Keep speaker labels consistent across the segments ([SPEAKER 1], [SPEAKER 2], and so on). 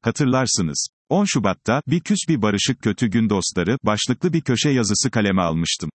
[SPEAKER 1] Hatırlarsınız. 10 Şubat'ta, "Bir küs bir barışık kötü gün dostları" başlıklı bir köşe yazısı kaleme almıştım.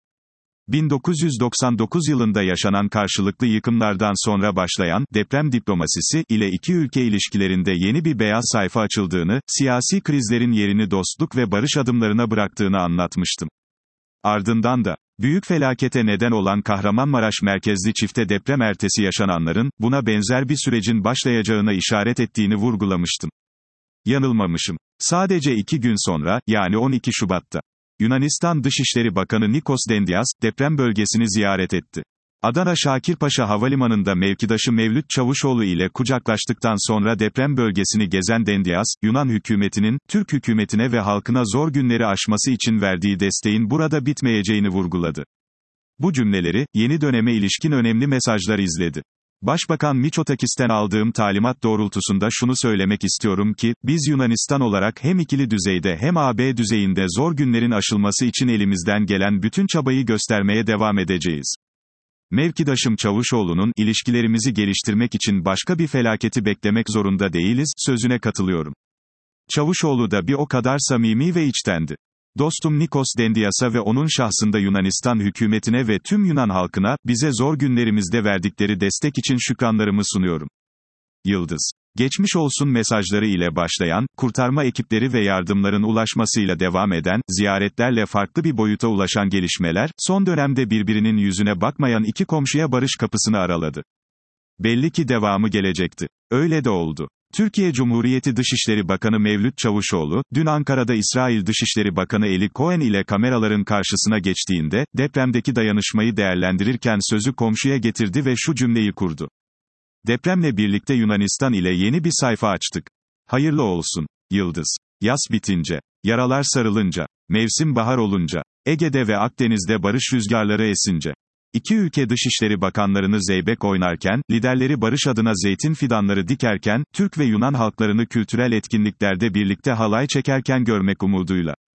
[SPEAKER 1] 1999 yılında yaşanan karşılıklı yıkımlardan sonra başlayan deprem diplomasisi ile iki ülke ilişkilerinde yeni bir beyaz sayfa açıldığını, siyasi krizlerin yerini dostluk ve barış adımlarına bıraktığını anlatmıştım. Ardından da büyük felakete neden olan Kahramanmaraş merkezli çifte deprem ertesi yaşananların buna benzer bir sürecin başlayacağına işaret ettiğini vurgulamıştım. Yanılmamışım. Sadece 2 gün sonra, yani 12 Şubat'ta, Yunanistan Dışişleri Bakanı Nikos Dendias, deprem bölgesini ziyaret etti. Adana Şakirpaşa Havalimanı'nda mevkidaşı Mevlüt Çavuşoğlu ile kucaklaştıktan sonra deprem bölgesini gezen Dendias, Yunan hükümetinin, Türk hükümetine ve halkına zor günleri aşması için verdiği desteğin burada bitmeyeceğini vurguladı. Bu cümleleri, yeni döneme ilişkin önemli mesajlar izledi. Başbakan Mitsotakis'ten aldığım talimat doğrultusunda şunu söylemek istiyorum ki, biz Yunanistan olarak hem ikili düzeyde hem AB düzeyinde zor günlerin aşılması için elimizden gelen bütün çabayı göstermeye devam edeceğiz. Mevkidaşım Çavuşoğlu'nun, ilişkilerimizi geliştirmek için başka bir felaketi beklemek zorunda değiliz, sözüne katılıyorum. Çavuşoğlu da bir o kadar samimi ve içtendi. Dostum Nikos Dendias'a ve onun şahsında Yunanistan hükümetine ve tüm Yunan halkına, bize zor günlerimizde verdikleri destek için şükranlarımı sunuyorum. Yıldız. Geçmiş olsun mesajları ile başlayan, kurtarma ekipleri ve yardımların ulaşmasıyla devam eden, ziyaretlerle farklı bir boyuta ulaşan gelişmeler, son dönemde birbirinin yüzüne bakmayan iki komşuya barış kapısını araladı. Belli ki devamı gelecekti. Öyle de oldu. Türkiye Cumhuriyeti Dışişleri Bakanı Mevlüt Çavuşoğlu, dün Ankara'da İsrail Dışişleri Bakanı Eli Cohen ile kameraların karşısına geçtiğinde, depremdeki dayanışmayı değerlendirirken sözü komşuya getirdi ve şu cümleyi kurdu. Depremle birlikte Yunanistan ile yeni bir sayfa açtık. Hayırlı olsun. Yıldız. Yaz bitince, yaralar sarılınca, mevsim bahar olunca, Ege'de ve Akdeniz'de barış rüzgarları esince. İki ülke dışişleri bakanlarını zeybek oynarken, liderleri barış adına zeytin fidanları dikerken, Türk ve Yunan halklarını kültürel etkinliklerde birlikte halay çekerken görmek umuduyla.